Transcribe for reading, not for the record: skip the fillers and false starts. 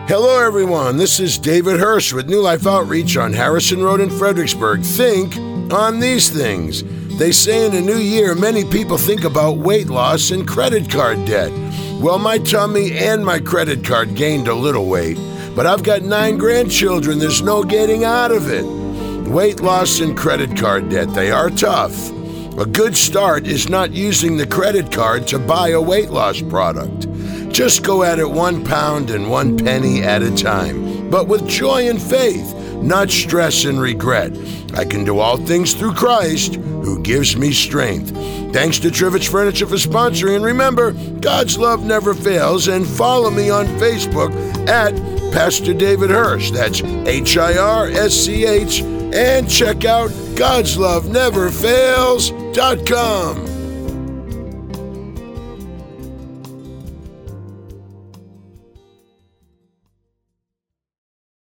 Hello, everyone. This is David Hirsch with New Life Outreach on Harrison Road in Fredericksburg. Think on these things. They say in a new year, many people think about weight loss and credit card debt. Well, my tummy and my credit card gained a little weight, but I've got 9 grandchildren. There's no getting out of it. Weight loss and credit card debt, they are tough. A good start is not using the credit card to buy a weight loss product. Just go at it 1 pound and 1 penny at a time, but with joy and faith, not stress and regret. I can do all things through Christ who gives me strength. Thanks to Trivich Furniture for sponsoring. And remember, God's love never fails. And follow me on Facebook at Pastor David Hirsch. That's HIRSCH. And check out God'sLoveNeverFails.com.